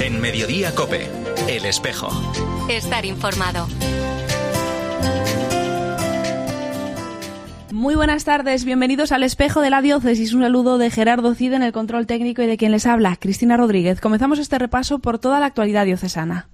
En Mediodía COPE, El Espejo. Estar informado. Muy buenas tardes, bienvenidos al Espejo de la Diócesis. Un saludo de Gerardo Cid en el control técnico y de quien les habla, Cristina Rodríguez. Comenzamos este repaso por toda la actualidad diocesana.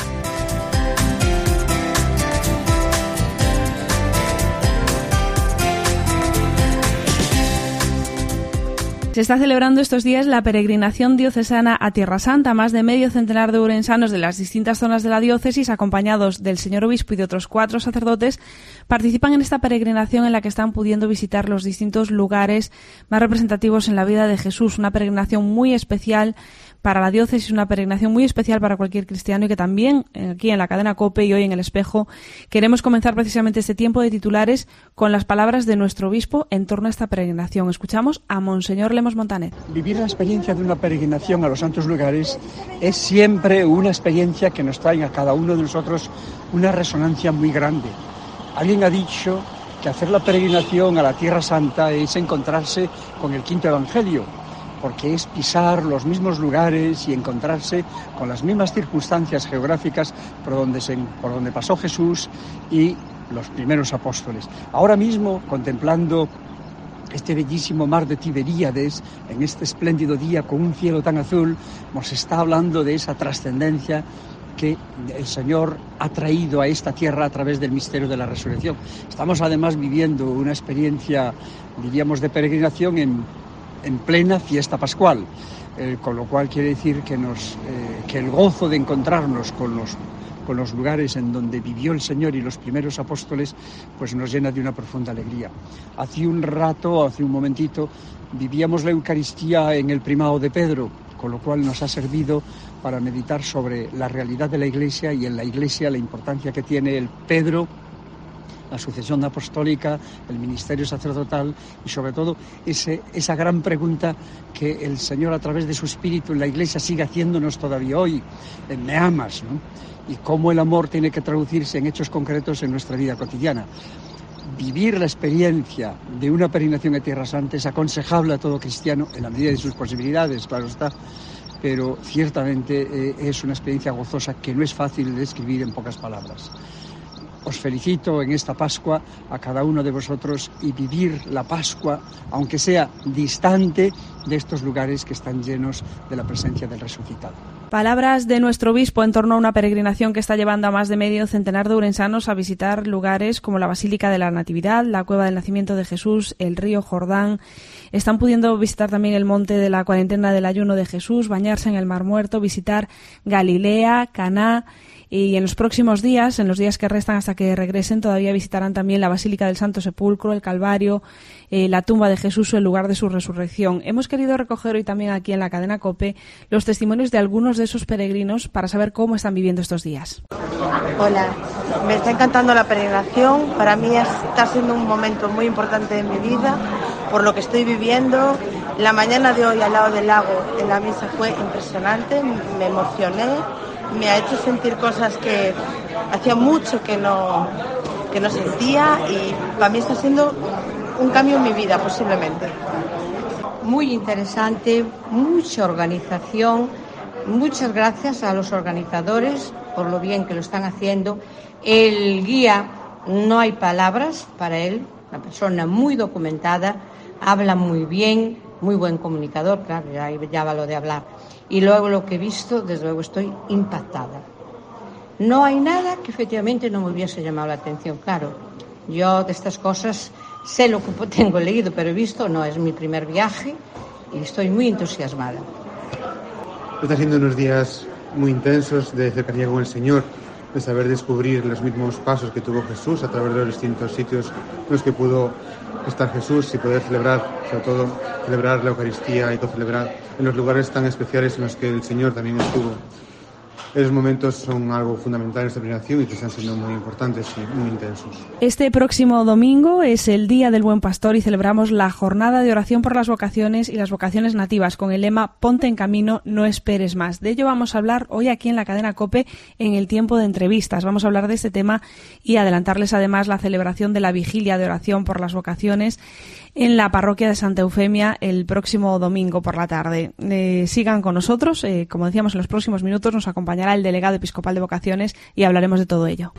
Se está celebrando estos días la peregrinación diocesana a Tierra Santa. Más de medio centenar de ourensanos de las distintas zonas de la diócesis, acompañados del señor obispo y de otros 4 sacerdotes, participan en esta peregrinación en la que están pudiendo visitar los distintos lugares más representativos en la vida de Jesús. Una peregrinación muy especial para la diócesis, una peregrinación muy especial para cualquier cristiano, y que también aquí en la cadena COPE y hoy en El Espejo queremos comenzar precisamente este tiempo de titulares con las palabras de nuestro obispo en torno a esta peregrinación. Escuchamos a Monseñor Lemos Montaner. Vivir la experiencia de una peregrinación a los santos lugares es siempre una experiencia que nos trae a cada uno de nosotros una resonancia muy grande. Alguien ha dicho que hacer la peregrinación a la Tierra Santa es encontrarse con el quinto evangelio, porque es pisar los mismos lugares y encontrarse con las mismas circunstancias geográficas por donde pasó Jesús y los primeros apóstoles. Ahora mismo, contemplando este bellísimo mar de Tiberíades, en este espléndido día con un cielo tan azul, nos está hablando de esa trascendencia que el Señor ha traído a esta tierra a través del misterio de la resurrección. Estamos además viviendo una experiencia, diríamos, de peregrinación en plena fiesta pascual, con lo cual quiere decir que el gozo de encontrarnos con los lugares en donde vivió el Señor y los primeros apóstoles, pues nos llena de una profunda alegría. Hace un momentito, vivíamos la Eucaristía en el primado de Pedro, con lo cual nos ha servido para meditar sobre la realidad de la Iglesia y en la Iglesia la importancia que tiene el Pedro, la sucesión apostólica, el ministerio sacerdotal y sobre todo esa gran pregunta que el Señor a través de su Espíritu en la Iglesia sigue haciéndonos todavía hoy: ¿me amas?, ¿no? Y cómo el amor tiene que traducirse en hechos concretos en nuestra vida cotidiana. Vivir la experiencia de una peregrinación a Tierra Santa es aconsejable a todo cristiano en la medida de sus posibilidades, claro está, pero ciertamente es una experiencia gozosa que no es fácil de describir en pocas palabras. Os felicito en esta Pascua a cada uno de vosotros y vivir la Pascua, aunque sea distante de estos lugares que están llenos de la presencia del resucitado. Palabras de nuestro obispo en torno a una peregrinación que está llevando a más de medio centenar de ourensanos a visitar lugares como la Basílica de la Natividad, la Cueva del Nacimiento de Jesús, el río Jordán. Están pudiendo visitar también el monte de la cuarentena del ayuno de Jesús, bañarse en el Mar Muerto, visitar Galilea, Caná. Y en los próximos días, en los días que restan hasta que regresen, todavía visitarán también la Basílica del Santo Sepulcro, el Calvario, la tumba de Jesús o el lugar de su resurrección. Hemos querido recoger hoy también aquí en la cadena COPE los testimonios de algunos de esos peregrinos para saber cómo están viviendo estos días. Hola, me está encantando la peregrinación. Para mí está siendo un momento muy importante de mi vida por lo que estoy viviendo. La mañana de hoy al lado del lago en la misa fue impresionante, me emocioné. Me ha hecho sentir cosas que hacía mucho que no sentía, y para mí está siendo un cambio en mi vida, posiblemente. Muy interesante, mucha organización. Muchas gracias a los organizadores por lo bien que lo están haciendo. El guía, no hay palabras para él, una persona muy documentada, habla muy bien, muy buen comunicador, claro, ya va lo de hablar. Y luego lo que he visto, desde luego estoy impactada. No hay nada que efectivamente no me hubiese llamado la atención, claro. Yo de estas cosas sé lo que tengo leído, pero he visto, no es mi primer viaje y estoy muy entusiasmada. Están siendo unos días muy intensos de cercanía con el Señor, de saber descubrir los mismos pasos que tuvo Jesús a través de los distintos sitios en los que pudo estar Jesús y poder celebrar, sobre todo celebrar la Eucaristía y celebrar en los lugares tan especiales en los que el Señor también estuvo. Esos momentos son algo fundamental en esta peregrinación y que están siendo muy importantes y muy intensos. Este próximo domingo es el Día del Buen Pastor y celebramos la jornada de oración por las vocaciones y las vocaciones nativas con el lema Ponte en camino, no esperes más. De ello vamos a hablar hoy aquí en la cadena COPE en el tiempo de entrevistas. Vamos a hablar de este tema y adelantarles además la celebración de la vigilia de oración por las vocaciones en la parroquia de Santa Eufemia el próximo domingo por la tarde. Sigan con nosotros, como decíamos, en los próximos minutos nos acompañará el delegado episcopal de vocaciones y hablaremos de todo ello.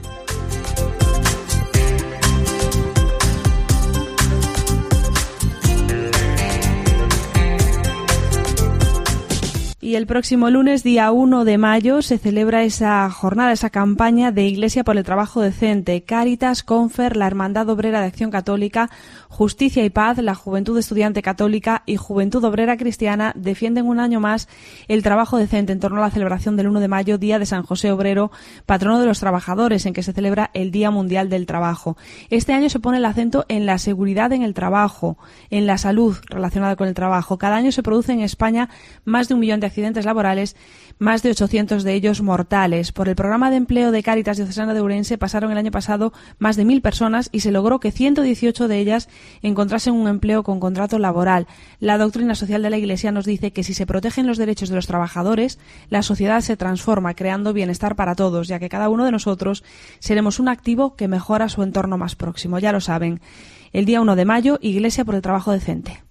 Y el próximo lunes, día 1 de mayo, se celebra esa jornada, esa campaña de Iglesia por el Trabajo Decente. Cáritas, Confer, la Hermandad Obrera de Acción Católica, Justicia y Paz, la Juventud Estudiante Católica y Juventud Obrera Cristiana defienden un año más el trabajo decente en torno a la celebración del 1 de mayo, Día de San José Obrero, patrono de los trabajadores, en que se celebra el Día Mundial del Trabajo. Este año se pone el acento en la seguridad en el trabajo, en la salud relacionada con el trabajo. Cada año se produce en España más de 1 millón de accidentes laborales, más de 800 de ellos mortales. Por el programa de empleo de Cáritas Diocesana de Ourense pasaron el año pasado más de 1.000 personas y se logró que 118 de ellas encontrasen un empleo con contrato laboral. La doctrina social de la Iglesia nos dice que si se protegen los derechos de los trabajadores, la sociedad se transforma, creando bienestar para todos, ya que cada uno de nosotros seremos un activo que mejora su entorno más próximo. Ya lo saben, el día 1 de mayo, Iglesia por el Trabajo Decente.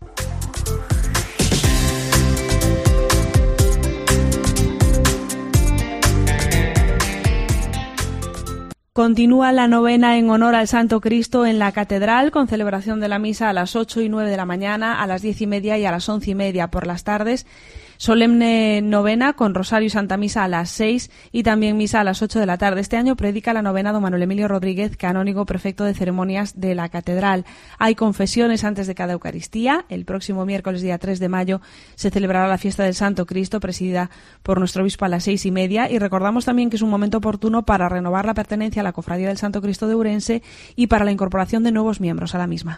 Continúa la novena en honor al Santo Cristo en la Catedral, con celebración de la misa a las 8 y 9 de la mañana, a las 10:30 y a las 11:30 por las tardes. Solemne novena con Rosario y Santa Misa a las 6 y también misa a las 8 de la tarde. Este año predica la novena don Manuel Emilio Rodríguez, canónigo prefecto de ceremonias de la Catedral. Hay confesiones antes de cada Eucaristía. El próximo miércoles, día 3 de mayo, se celebrará la fiesta del Santo Cristo, presidida por nuestro obispo a las 6:30. Y recordamos también que es un momento oportuno para renovar la pertenencia a la Cofradía del Santo Cristo de Ourense y para la incorporación de nuevos miembros a la misma.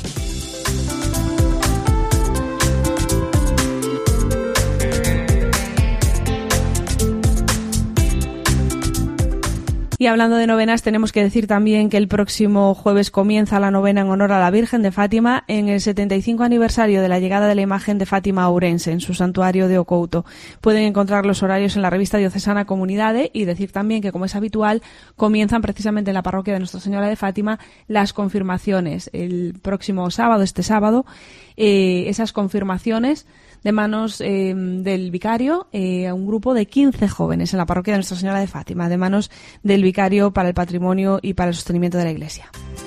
Y hablando de novenas, tenemos que decir también que el próximo jueves comienza la novena en honor a la Virgen de Fátima en el 75 aniversario de la llegada de la imagen de Fátima a Ourense, en su santuario de Ocouto. Pueden encontrar los horarios en la revista diocesana Comunidade y decir también que, como es habitual, comienzan precisamente en la parroquia de Nuestra Señora de Fátima las confirmaciones. El próximo sábado, esas confirmaciones de manos del vicario a un grupo de 15 jóvenes en la parroquia de Nuestra Señora de Fátima, de manos del vicario para el patrimonio y para el sostenimiento de la Iglesia.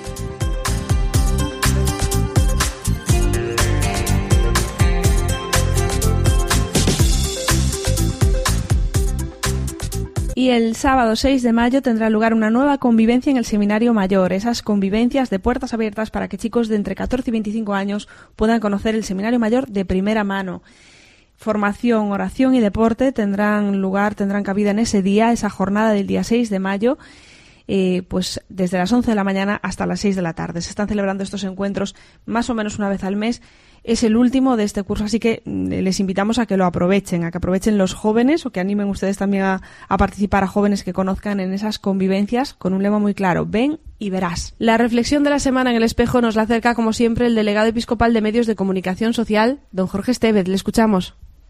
Y el sábado 6 de mayo tendrá lugar una nueva convivencia en el Seminario Mayor. Esas convivencias de puertas abiertas para que chicos de entre 14 y 25 años puedan conocer el Seminario Mayor de primera mano. Formación, oración y deporte tendrán cabida en ese día, esa jornada del día 6 de mayo, pues desde las 11 de la mañana hasta las 6 de la tarde. Se están celebrando estos encuentros más o menos una vez al mes. Es el último de este curso, así que les invitamos a que lo aprovechen, a que aprovechen los jóvenes o que animen ustedes también a participar a jóvenes que conozcan en esas convivencias con un lema muy claro: ven y verás. La reflexión de la semana en el espejo nos la acerca, como siempre, el delegado episcopal de Medios de Comunicación Social, don Jorge Estevez. Le escuchamos.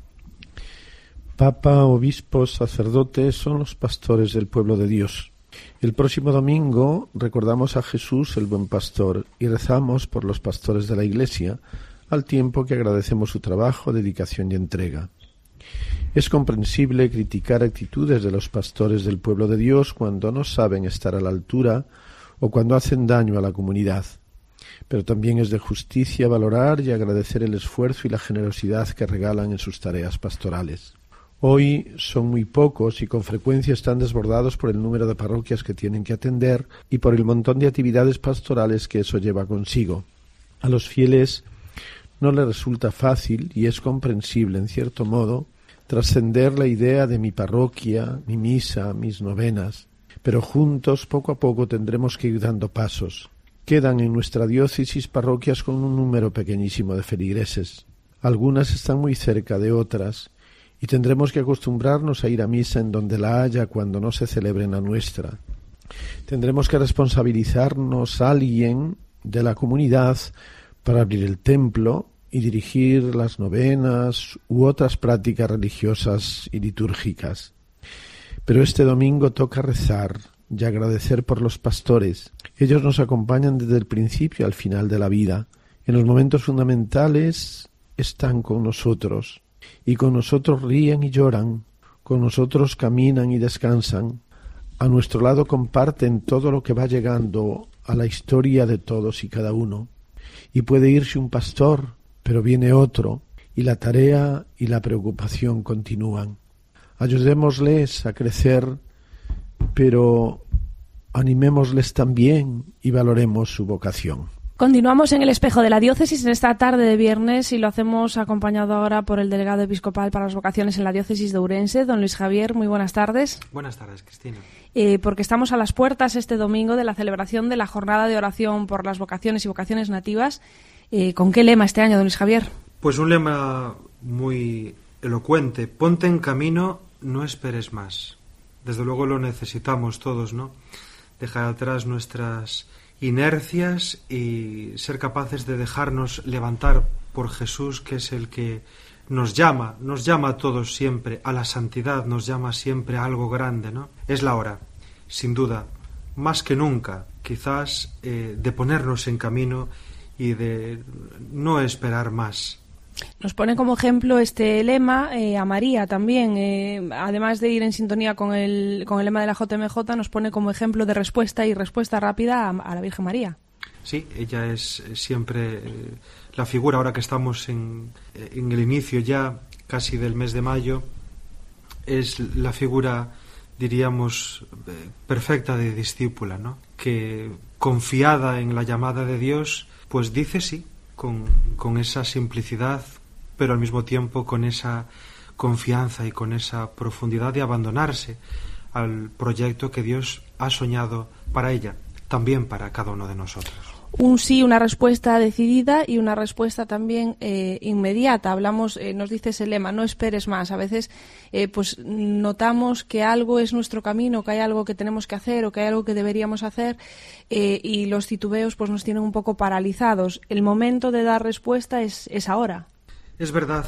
Papa, obispos, sacerdotes son los pastores del pueblo de Dios. El próximo domingo recordamos a Jesús, el buen pastor, y rezamos por los pastores de la Iglesia, al tiempo que agradecemos su trabajo, dedicación y entrega. Es comprensible criticar actitudes de los pastores del pueblo de Dios cuando no saben estar a la altura o cuando hacen daño a la comunidad. Pero también es de justicia valorar y agradecer el esfuerzo y la generosidad que regalan en sus tareas pastorales. Hoy son muy pocos y con frecuencia están desbordados por el número de parroquias que tienen que atender y por el montón de actividades pastorales que eso lleva consigo. A los fieles no les resulta fácil, y es comprensible en cierto modo, trascender la idea de mi parroquia, mi misa, mis novenas, pero juntos poco a poco tendremos que ir dando pasos. Quedan en nuestra diócesis parroquias con un número pequeñísimo de feligreses. Algunas están muy cerca de otras, y tendremos que acostumbrarnos a ir a misa en donde la haya cuando no se celebre en la nuestra. Tendremos que responsabilizarnos a alguien de la comunidad para abrir el templo y dirigir las novenas u otras prácticas religiosas y litúrgicas. Pero este domingo toca rezar y agradecer por los pastores. Ellos nos acompañan desde el principio al final de la vida. En los momentos fundamentales están con nosotros, y con nosotros ríen y lloran, con nosotros caminan y descansan. A nuestro lado comparten todo lo que va llegando a la historia de todos y cada uno. Y puede irse un pastor, pero viene otro, y la tarea y la preocupación continúan. Ayudémosles a crecer, pero animémosles también y valoremos su vocación. Continuamos en el espejo de la diócesis en esta tarde de viernes y lo hacemos acompañado ahora por el delegado episcopal para las vocaciones en la diócesis de Ourense, don Luis Javier. Muy buenas tardes. Buenas tardes, Cristina. Porque estamos a las puertas este domingo de la celebración de la jornada de oración por las vocaciones y vocaciones nativas. ¿Con qué lema este año, don Luis Javier? Pues un lema muy elocuente. Ponte en camino, no esperes más. Desde luego lo necesitamos todos, ¿no? Dejar atrás nuestras inercias y ser capaces de dejarnos levantar por Jesús, que es el que nos llama a todos siempre a la santidad, nos llama siempre a algo grande, ¿no? Es la hora, sin duda, más que nunca, quizás, de ponernos en camino y de no esperar más. Nos pone como ejemplo este lema a María también, además de ir en sintonía con el lema de la JMJ, nos pone como ejemplo de respuesta y respuesta rápida a la Virgen María. Sí, ella es siempre la figura, ahora que estamos en el inicio ya casi del mes de mayo, es la figura, diríamos, perfecta de discípula, ¿no? Que confiada en la llamada de Dios, pues dice sí, con esa simplicidad, pero al mismo tiempo con esa confianza y con esa profundidad de abandonarse al proyecto que Dios ha soñado para ella, también para cada uno de nosotros. Un sí, una respuesta decidida y una respuesta también inmediata. Hablamos, nos dice ese lema, no esperes más. A veces pues notamos que algo es nuestro camino, que hay algo que tenemos que hacer o que hay algo que deberíamos hacer y los titubeos pues nos tienen un poco paralizados. El momento de dar respuesta es ahora. Es verdad.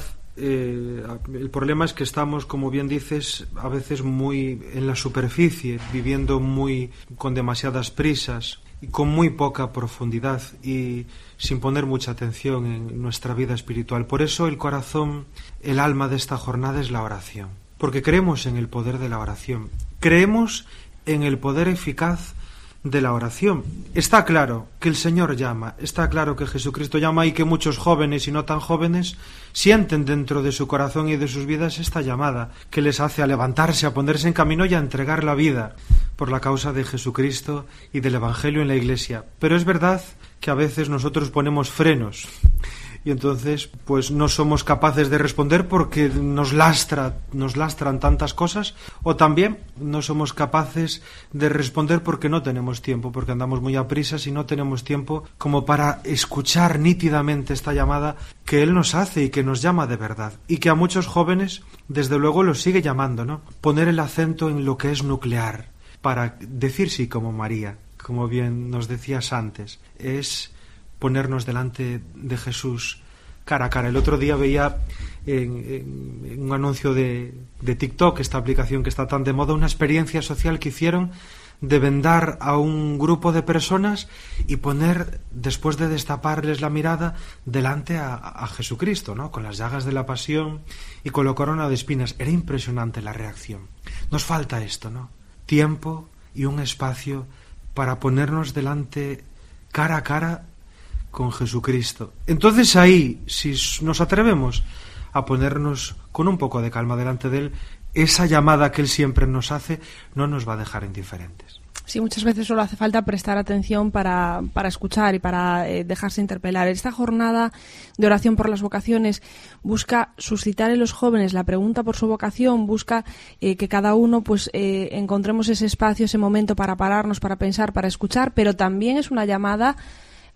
El problema es que estamos, como bien dices, a veces muy en la superficie, viviendo muy con demasiadas prisas y con muy poca profundidad y sin poner mucha atención en nuestra vida espiritual. Por eso el corazón, el alma de esta jornada es la oración, porque creemos en el poder de la oración, creemos en el poder eficaz de la oración. Está claro que el Señor llama, está claro que Jesucristo llama y que muchos jóvenes y no tan jóvenes sienten dentro de su corazón y de sus vidas esta llamada que les hace a levantarse, a ponerse en camino y a entregar la vida por la causa de Jesucristo y del Evangelio en la Iglesia. Pero es verdad que a veces nosotros ponemos frenos y entonces pues no somos capaces de responder porque nos lastran tantas cosas, o también no somos capaces de responder porque no tenemos tiempo, porque andamos muy a prisas y no tenemos tiempo como para escuchar nítidamente esta llamada que Él nos hace y que nos llama de verdad, y que a muchos jóvenes desde luego los sigue llamando, ¿no? Poner el acento en lo que es nuclear para decir sí como María, como bien nos decías antes, es ponernos delante de Jesús cara a cara. El otro día veía en un anuncio de TikTok, esta aplicación que está tan de moda, una experiencia social que hicieron de vendar a un grupo de personas y poner, después de destaparles la mirada, delante a Jesucristo, ¿no? Con las llagas de la pasión y con la corona de espinas. Era impresionante la reacción. Nos falta esto, ¿no? Tiempo y un espacio para ponernos delante cara a cara con Jesucristo. Entonces ahí, si nos atrevemos a ponernos con un poco de calma delante de Él, esa llamada que Él siempre nos hace no nos va a dejar indiferentes. Sí, muchas veces solo hace falta prestar atención para escuchar y para dejarse interpelar. Esta jornada de oración por las vocaciones busca suscitar en los jóvenes la pregunta por su vocación, busca que cada uno pues encontremos ese espacio, ese momento para pararnos, para pensar, para escuchar, pero también es una llamada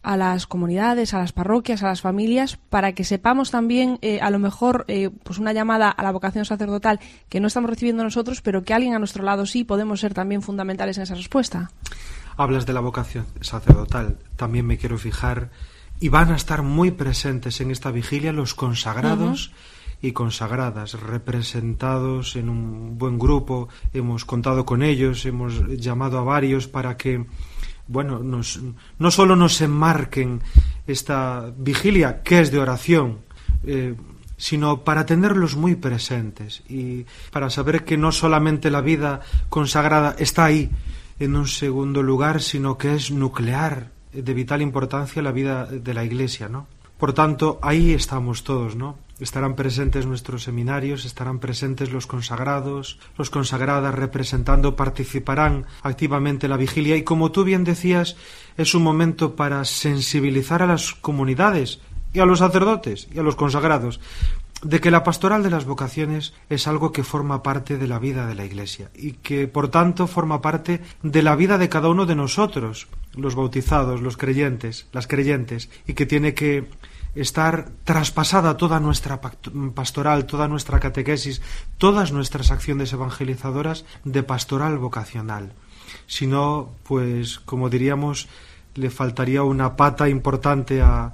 a las comunidades, a las parroquias, a las familias, para que sepamos también, a lo mejor, pues una llamada a la vocación sacerdotal que no estamos recibiendo nosotros, pero que alguien a nuestro lado sí, podemos ser también fundamentales en esa respuesta? Hablas de la vocación sacerdotal, también me quiero fijar, y van a estar muy presentes en esta vigilia los consagrados y consagradas, representados en un buen grupo. Hemos contado con ellos, hemos llamado a varios para que, bueno, no solo nos enmarquen esta vigilia, que es de oración, sino para tenerlos muy presentes y para saber que no solamente la vida consagrada está ahí en un segundo lugar, sino que es nuclear, de vital importancia la vida de la Iglesia, ¿no? Por tanto, ahí estamos todos, ¿no? Estarán presentes nuestros seminarios, estarán presentes los consagrados, los consagradas representando, participarán activamente en la vigilia y, como tú bien decías, es un momento para sensibilizar a las comunidades y a los sacerdotes y a los consagrados de que la pastoral de las vocaciones es algo que forma parte de la vida de la Iglesia y que, por tanto, forma parte de la vida de cada uno de nosotros, los bautizados, los creyentes, las creyentes, y que tiene que estar traspasada toda nuestra pastoral, toda nuestra catequesis, todas nuestras acciones evangelizadoras de pastoral vocacional. Si no, pues, como diríamos, le faltaría una pata importante a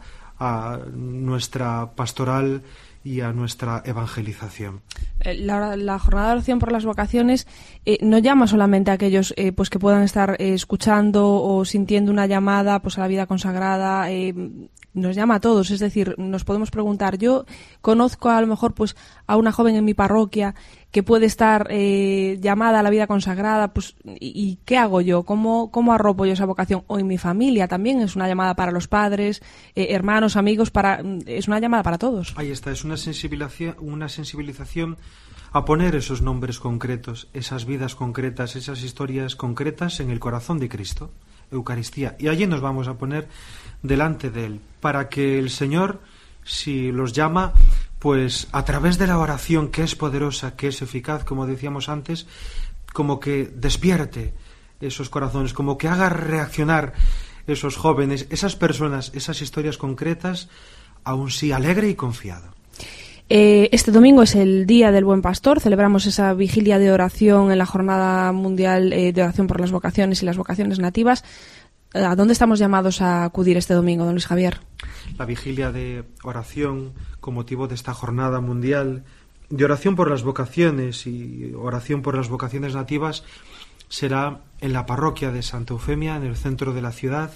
nuestra pastoral y a nuestra evangelización. La jornada de oración por las vocaciones no llama solamente a aquellos pues que puedan estar escuchando o sintiendo una llamada pues a la vida consagrada, nos llama a todos, es decir, nos podemos preguntar, yo conozco a lo mejor pues a una joven en mi parroquia que puede estar llamada a la vida consagrada, pues ¿y qué hago yo? ¿Cómo arropo yo esa vocación? O en mi familia también es una llamada para los padres, hermanos, amigos, es una llamada para todos. Ahí está, es una sensibilización a poner esos nombres concretos, esas vidas concretas, esas historias concretas en el corazón de Cristo, Eucaristía, y allí nos vamos a poner delante de Él, para que el Señor, si los llama, pues a través de la oración, que es poderosa, que es eficaz, como decíamos antes, como que despierte esos corazones, como que haga reaccionar esos jóvenes, esas personas, esas historias concretas, aún sí alegre y confiado. Este domingo es el Día del Buen Pastor, celebramos esa vigilia de oración en la Jornada Mundial de Oración por las Vocaciones y las Vocaciones Nativas. ¿A dónde estamos llamados a acudir este domingo, don Luis Javier? La vigilia de oración con motivo de esta Jornada Mundial de Oración por las Vocaciones y Oración por las Vocaciones Nativas será en la parroquia de Santa Eufemia, en el centro de la ciudad,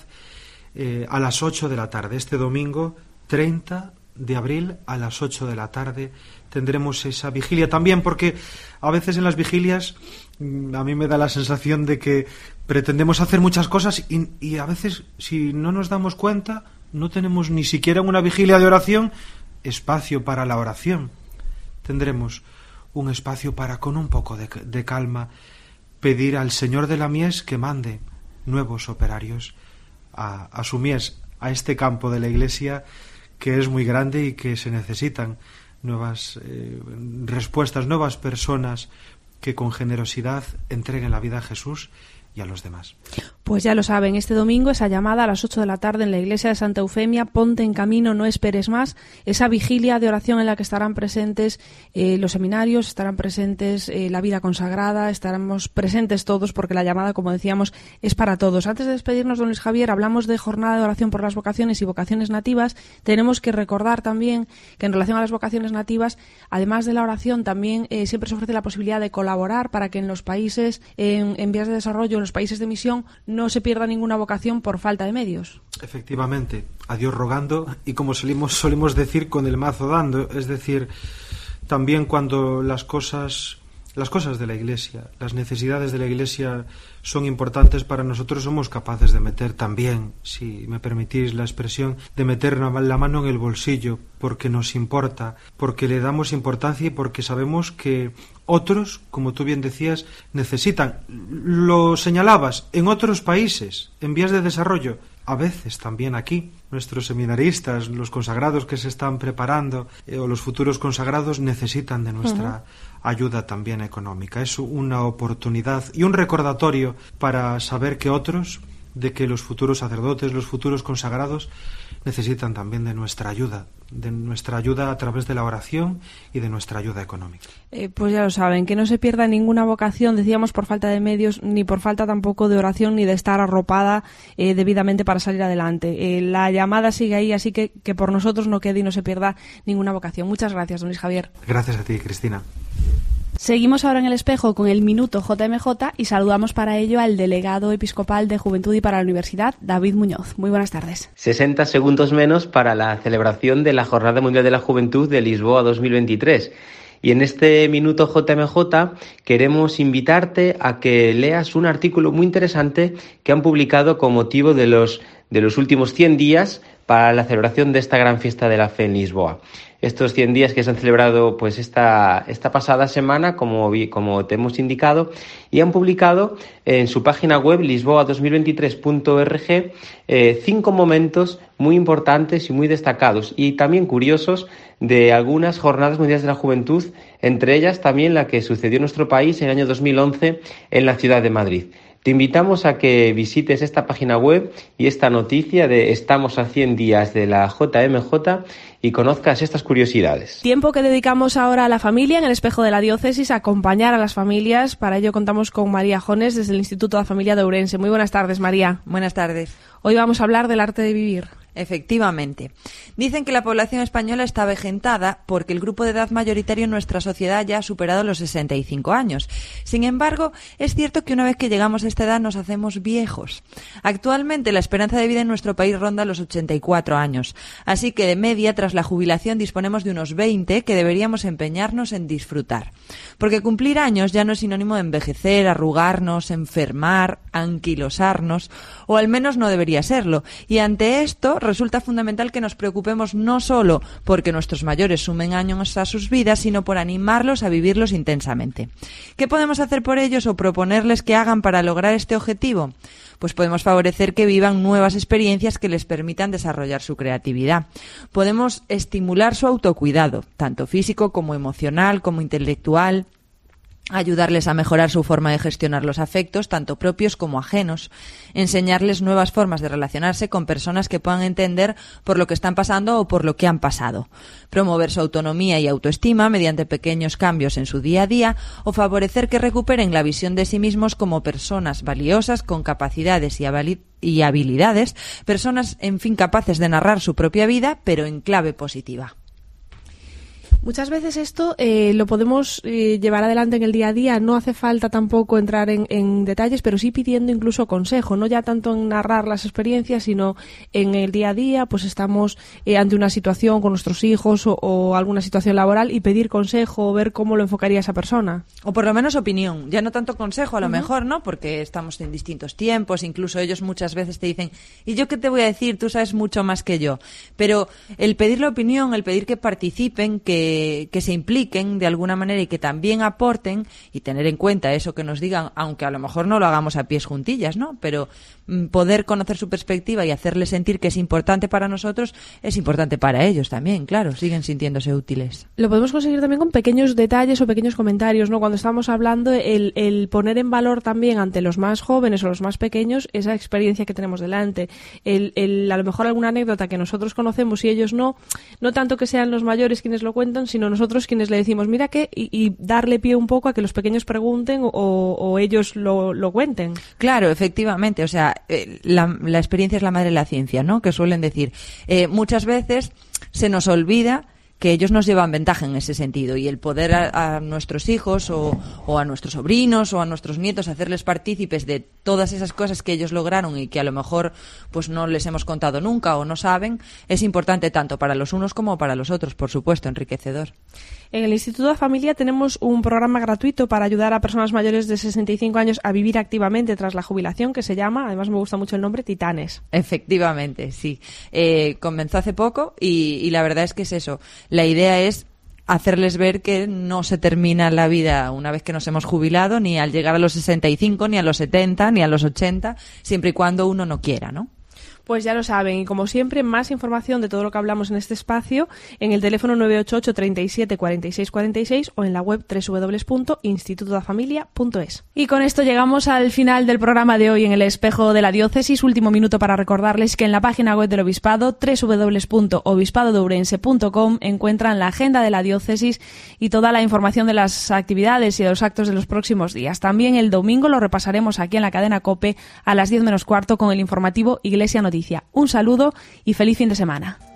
a las 8 de la tarde. Este domingo, 30 de abril, a las 8 de la tarde, tendremos esa vigilia también, porque a veces en las vigilias a mí me da la sensación de que pretendemos hacer muchas cosas y a veces, si no nos damos cuenta, no tenemos ni siquiera en una vigilia de oración espacio para la oración. Tendremos un espacio para, con un poco de calma, pedir al Señor de la mies que mande nuevos operarios a su mies, a este campo de la Iglesia que es muy grande y que se necesitan nuevas respuestas, nuevas personas que con generosidad entreguen la vida a Jesús y a los demás. Pues ya lo saben, este domingo esa llamada a las 8 de la tarde en la iglesia de Santa Eufemia, ponte en camino, no esperes más, esa vigilia de oración en la que estarán presentes los seminarios, estarán presentes la vida consagrada, estaremos presentes todos porque la llamada, como decíamos, es para todos. Antes de despedirnos, don Luis Javier, hablamos de jornada de oración por las vocaciones y vocaciones nativas. Tenemos que recordar también que en relación a las vocaciones nativas, además de la oración, también siempre se ofrece la posibilidad de colaborar para que en los países en vías de desarrollo, en los países de misión, no se pierda ninguna vocación por falta de medios. Efectivamente, a Dios rogando y, como solemos decir, con el mazo dando, es decir, también cuando las cosas de la Iglesia, las necesidades de la Iglesia son importantes para nosotros, somos capaces de meter también, si me permitís la expresión, de meter la mano en el bolsillo, porque nos importa, porque le damos importancia y porque sabemos que otros, como tú bien decías, necesitan. Lo señalabas, en otros países, en vías de desarrollo, a veces también aquí, nuestros seminaristas, los consagrados que se están preparando o los futuros consagrados necesitan de nuestra ayuda también económica. Es una oportunidad y un recordatorio para saber que otros de que los futuros sacerdotes, los futuros consagrados, necesitan también de nuestra ayuda a través de la oración y de nuestra ayuda económica. Pues ya lo saben, que no se pierda ninguna vocación, decíamos, por falta de medios, ni por falta tampoco de oración, ni de estar arropada debidamente para salir adelante. La llamada sigue ahí, así que por nosotros no quede y no se pierda ninguna vocación. Muchas gracias, don Luis Javier. Gracias a ti, Cristina. Seguimos ahora en el espejo con el Minuto JMJ y saludamos para ello al delegado episcopal de Juventud y para la Universidad, David Muñoz. Muy buenas tardes. 60 segundos menos para la celebración de la Jornada Mundial de la Juventud de Lisboa 2023. Y en este Minuto JMJ queremos invitarte a que leas un artículo muy interesante que han publicado con motivo de los últimos 100 días para la celebración de esta gran fiesta de la fe en Lisboa. Estos 100 días que se han celebrado pues esta pasada semana, como te hemos indicado, y han publicado en su página web lisboa2023.org 5 momentos muy importantes y muy destacados y también curiosos de algunas jornadas mundiales de la juventud, entre ellas también la que sucedió en nuestro país en el año 2011 en la ciudad de Madrid. Te invitamos a que visites esta página web y esta noticia de Estamos a 100 días de la JMJ y conozcas estas curiosidades. Tiempo que dedicamos ahora a la familia en el espejo de la diócesis, a acompañar a las familias. Para ello contamos con María Jones desde el Instituto de la Familia de Ourense. Muy buenas tardes, María. Buenas tardes. Hoy vamos a hablar del arte de vivir. Efectivamente. Dicen que la población española está avejentada porque el grupo de edad mayoritario en nuestra sociedad ya ha superado los 65 años. Sin embargo, es cierto que una vez que llegamos a esta edad nos hacemos viejos. Actualmente la esperanza de vida en nuestro país ronda los 84 años. Así que de media, tras la jubilación, disponemos de unos 20 que deberíamos empeñarnos en disfrutar. Porque cumplir años ya no es sinónimo de envejecer, arrugarnos, enfermar, anquilosarnos, o al menos no debería serlo. Y ante esto resulta fundamental que nos preocupemos no solo porque nuestros mayores sumen años a sus vidas, sino por animarlos a vivirlos intensamente. ¿Qué podemos hacer por ellos o proponerles que hagan para lograr este objetivo? Pues podemos favorecer que vivan nuevas experiencias que les permitan desarrollar su creatividad. Podemos estimular su autocuidado, tanto físico como emocional, como intelectual, ayudarles a mejorar su forma de gestionar los afectos, tanto propios como ajenos, enseñarles nuevas formas de relacionarse con personas que puedan entender por lo que están pasando o por lo que han pasado, promover su autonomía y autoestima mediante pequeños cambios en su día a día o favorecer que recuperen la visión de sí mismos como personas valiosas con capacidades y habilidades, personas, en fin, capaces de narrar su propia vida, pero en clave positiva. Muchas veces esto lo podemos llevar adelante en el día a día, no hace falta tampoco entrar en detalles, pero sí pidiendo incluso consejo, no ya tanto en narrar las experiencias, sino en el día a día, pues estamos ante una situación con nuestros hijos o alguna situación laboral y pedir consejo o ver cómo lo enfocaría esa persona. O por lo menos opinión, ya no tanto consejo a lo mejor, ¿no? Porque estamos en distintos tiempos, incluso ellos muchas veces te dicen, ¿y yo qué te voy a decir? Tú sabes mucho más que yo. Pero el pedir la opinión, el pedir que participen, que se impliquen de alguna manera y que también aporten y tener en cuenta eso que nos digan, aunque a lo mejor no lo hagamos a pies juntillas, ¿no? Pero poder conocer su perspectiva y hacerles sentir que es importante para nosotros, es importante para ellos también, claro, siguen sintiéndose útiles. Lo podemos conseguir también con pequeños detalles o pequeños comentarios, ¿no? Cuando estamos hablando, el poner en valor también ante los más jóvenes o los más pequeños esa experiencia que tenemos delante. A lo mejor alguna anécdota que nosotros conocemos y ellos no tanto que sean los mayores quienes lo cuentan, sino nosotros quienes le decimos, mira qué, y darle pie un poco a que los pequeños pregunten o ellos lo cuenten. Claro, efectivamente, o sea, la experiencia es la madre de la ciencia, ¿no? Que suelen decir. Muchas veces se nos olvida que ellos nos llevan ventaja en ese sentido y el poder a nuestros hijos o a nuestros sobrinos o a nuestros nietos hacerles partícipes de todas esas cosas que ellos lograron y que a lo mejor pues no les hemos contado nunca o no saben, es importante tanto para los unos como para los otros, por supuesto, enriquecedor. En el Instituto de Familia tenemos un programa gratuito para ayudar a personas mayores de 65 años a vivir activamente tras la jubilación, que se llama, además me gusta mucho el nombre, Titanes. Efectivamente, sí. Comenzó hace poco y la verdad es que es eso. La idea es hacerles ver que no se termina la vida una vez que nos hemos jubilado, ni al llegar a los 65, ni a los 70, ni a los 80, siempre y cuando uno no quiera, ¿no? Pues ya lo saben, y como siempre, más información de todo lo que hablamos en este espacio en el teléfono 988 37 46 46 o en la web www.institutodafamilia.es. Y con esto llegamos al final del programa de hoy en El Espejo de la Diócesis. Último minuto para recordarles que en la página web del Obispado, www.obispadodourense.com, encuentran la agenda de la Diócesis y toda la información de las actividades y de los actos de los próximos días. También el domingo lo repasaremos aquí en la cadena COPE a las 10 menos cuarto con el informativo Iglesia Noticia. Un saludo y feliz fin de semana.